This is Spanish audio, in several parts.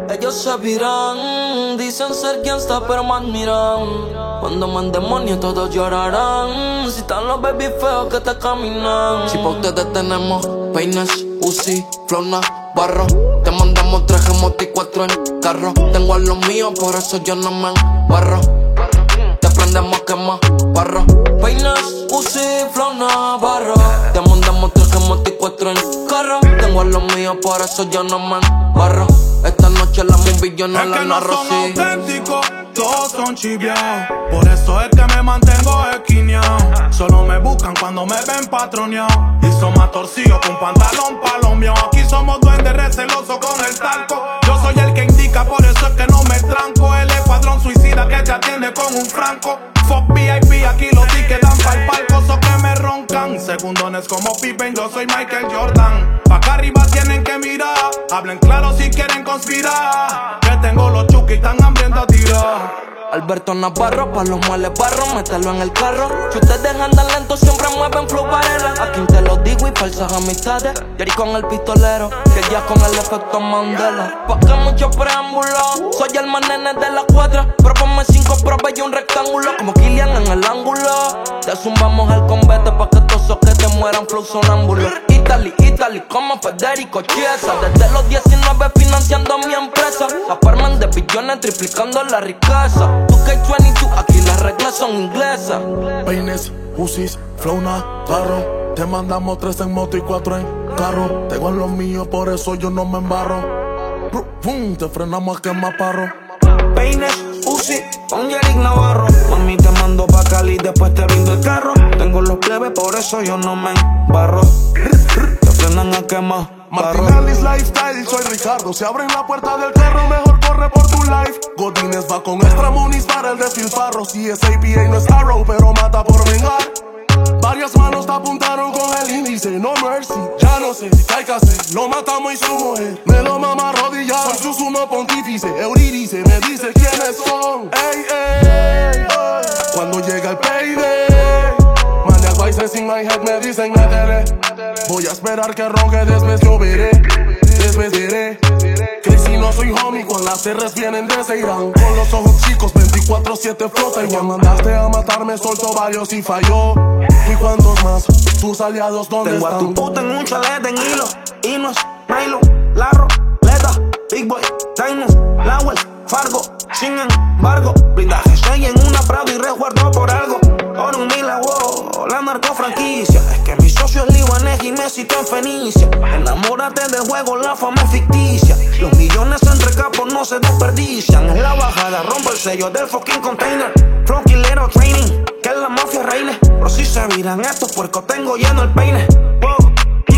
Ellos se viran, dicen ser quien está pero me admiran. Cuando me endemonio todos llorarán. Si están los baby feos que te caminan. Si pa' ustedes tenemos peines, Uzi, flow, Navarro. Te mandamos 3 emotes y 4 en carro. Tengo a los míos, por eso yo no me embarro. Te prendemos quema, barro. Peines, Uzi, flow, Navarro. Te mandamos 3 emotes y 4 en carro. Tengo a los míos, por eso yo no me embarro. Esta noche la movie yo no la narro, son auténticos, todos son chiviados. Por eso es que me mantengo esquineado. Solo me buscan cuando me ven patroneado. Y son más torcidos con pantalón palomeado. Aquí somos duendes recelosos con el talco. Yo soy el que indica, por eso es que no me tranco. El escuadrón suicida que te atiende con un franco. Fuck VIP, aquí los tickets dan pa'l palco. So que me roncan, segundones como Pippen, yo soy Michael Jordan. Pa' acá arriba tienen que mirar, hablen claro si quieren conspirar. Que tengo los chukis tan hambrientos a tirar. Alberto Navarro, pa' los males barro, mételo en el carro. Si ustedes andan lentos, siempre mueven flow varela. A quien te lo digo y falsas amistades. Jerry con el pistolero, que ya con el efecto Mandela. Pa' que mucho preámbulo, soy el más nene de la cuadra. Pero ponme 5 pruebas y un rectángulo, como Kylian en el ángulo. Te zumbamos el combate pa' que todos esos que te mueran flow sonámbulos. Italy, como Federico Chiesa. Desde los 19 financiando mi empresa. Aparman de billones triplicando la riqueza. 2K22, aquí las reglas son inglesas. Peines, Uzis, flow, Navarro. Te mandamos 3 en moto y 4 en carro. Tengo los míos, por eso yo no me embarro. Te frenamos a quemar parro. Peines, Uzi, con Eric Navarro. Mami, te mando pa' Cali, después te brindo el carro. Tengo los plebes, por eso yo no me embarro. Te frenan a quemar Martinelli's Lifestyle, soy Ricardo. Se abren la puerta del carro, mejor corre por tu life. Godínez va con extra monies para el despilfarro. Si es APA no es Arrow, pero mata por vengar. Varias manos te apuntaron con el índice, no mercy. Ya no sé qué hay que hacer, lo matamos y su mujer me lo mama arrodillado. Soy su sumo pontífice, Eurídice me dice quiénes son. Ey, ey, cuando llega el payday, mande advices in my head, me dicen métele. Voy a esperar que ronque, después yo veré, después veré. Que si no soy homie, con las R's vienen de Seirán. Con los ojos chicos, 24/7 flota. Y cuando mandaste a matarme, soltó varios y falló. ¿Y cuántos más? Tus aliados, ¿dónde Tengo están? a tu puta en un chalet en hilo. Inos, Milo, Larro, Leta, Big Boy, Tainus, Lawel, Fargo. Sin embargo, blindaje 6 en una Prado y resguardo por algo. Por un milagro, la narcofranquicia. Es que mi socio es libanés y me citó en Fenicia. Enamórate del juego, la fama es ficticia. Los millones entre capos no se desperdician. En la bajada rompo el sello del fucking container. Flow killero training, que la mafia reine. Pero si se viran estos puercos, tengo lleno el peine. Wow,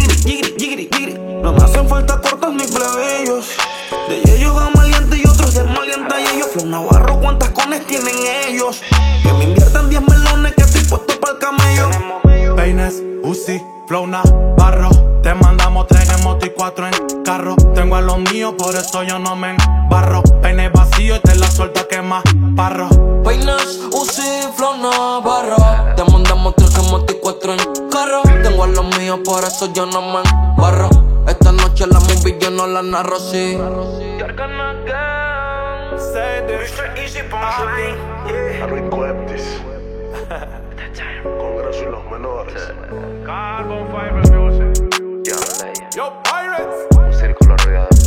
jiggity. No me hacen falta cortos ni plebeyos. De ellos van maliente y otros de maliente y ellos. Flow Navarro, ¿cuántas cones tienen ellos? Que me inviertan 10 melones que estoy puesto pa'l camello. Peines, Uzi, flow, Navarro. Te mandamos 3 en moto y 4 en carro. Tengo a los míos, por eso yo no me embarro. Peines vacío y te la suelta quema parro. Peines, Uzi, flow, Navarro. Te mandamos 3 en moto y 4 en carro. Tengo a los míos, por eso yo no me embarro. Esta noche la movie yo no la narro, sí. Recuerdes Congreso y los menores. Carbon Fiber Music. Yo, Yo, Pirates. un círculo rodeado de